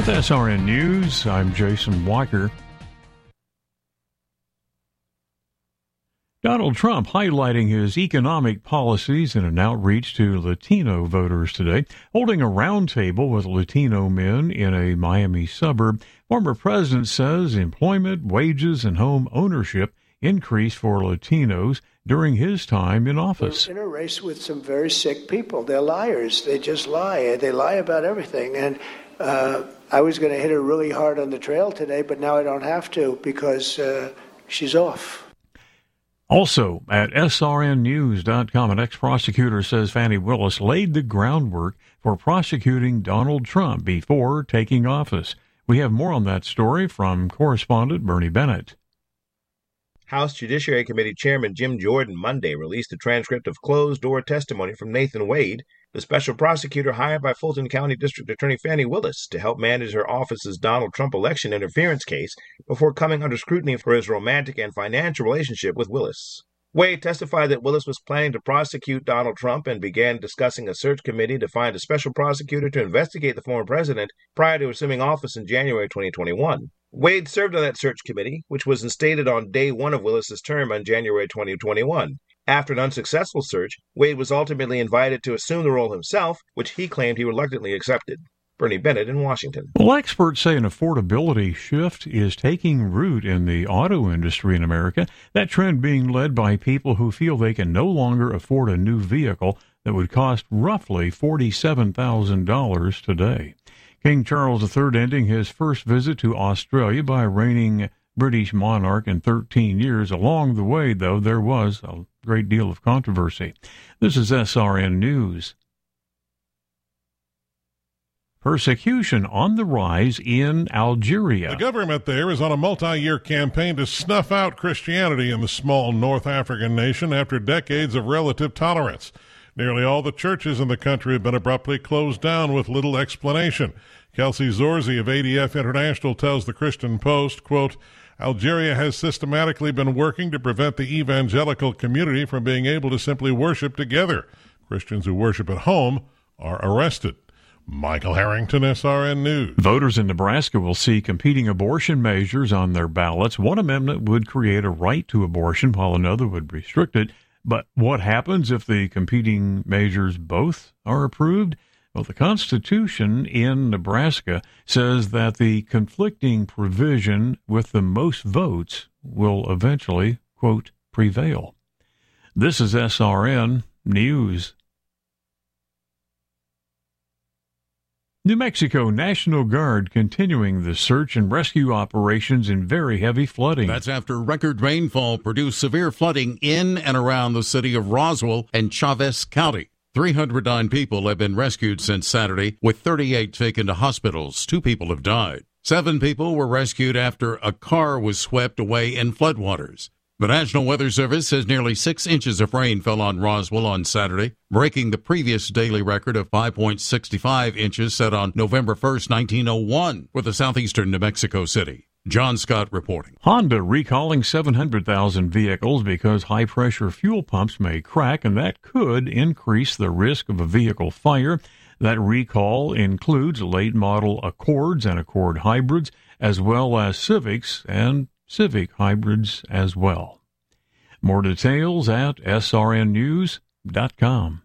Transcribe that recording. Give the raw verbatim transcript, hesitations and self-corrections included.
With S R N News, I'm Jason Walker. Donald Trump highlighting his economic policies in an outreach to Latino voters today. Holding a roundtable with Latino men in a Miami suburb, former president says employment, wages, and home ownership increased for Latinos during his time in office. We're in a race with some very sick people. They're liars. They just lie. They lie about everything. And uh, I was going to hit her really hard on the trail today, but now I don't have to because uh, she's off. Also, at S R N news dot com, an ex-prosecutor says Fani Willis laid the groundwork for prosecuting Donald Trump before taking office. We have more on that story from correspondent Bernie Bennett. House Judiciary Committee Chairman Jim Jordan Monday released a transcript of closed-door testimony from Nathan Wade, the special prosecutor hired by Fulton County District Attorney Fani Willis to help manage her office's Donald Trump election interference case before coming under scrutiny for his romantic and financial relationship with Willis. Wade testified that Willis was planning to prosecute Donald Trump and began discussing a search committee to find a special prosecutor to investigate the former president prior to assuming office in January twenty twenty-one. Wade served on that search committee, which was instated on day one of Willis's term on January twenty twenty-one. After an unsuccessful search, Wade was ultimately invited to assume the role himself, which he claimed he reluctantly accepted. Bernie Bennett in Washington. Well, experts say an affordability shift is taking root in the auto industry in America, that trend being led by people who feel they can no longer afford a new vehicle that would cost roughly forty-seven thousand dollars today. King Charles the Third ending his first visit to Australia by reigning British monarch in thirteen years. Along the way, though, there was a great deal of controversy. This is S R N News. Persecution on the rise in Algeria. The government there is on a multi-year campaign to snuff out Christianity in the small North African nation after decades of relative tolerance. Nearly all the churches in the country have been abruptly closed down with little explanation. Kelsey Zorzi of A D F International tells the Christian Post, quote, Algeria has systematically been working to prevent the evangelical community from being able to simply worship together. Christians who worship at home are arrested. Michael Harrington, S R N News. Voters in Nebraska will see competing abortion measures on their ballots. One amendment would create a right to abortion, while another would restrict it. But what happens if the competing measures both are approved? Well, the Constitution in Nebraska says that the conflicting provision with the most votes will eventually, quote, prevail. This is S R N News. New Mexico National Guard continuing the search and rescue operations in very heavy flooding. That's after record rainfall produced severe flooding in and around the city of Roswell and Chavez County. three hundred nine people have been rescued since Saturday, with thirty-eight taken to hospitals. Two people have died. Seven people were rescued after a car was swept away in floodwaters. The National Weather Service says nearly six inches of rain fell on Roswell on Saturday, breaking the previous daily record of five point six five inches set on November first, nineteen oh one, for the southeastern New Mexico City. John Scott reporting. Honda recalling seven hundred thousand vehicles because high-pressure fuel pumps may crack, and that could increase the risk of a vehicle fire. That recall includes late-model Accords and Accord hybrids, as well as Civics and Civic hybrids as well. More details at S R N news dot com.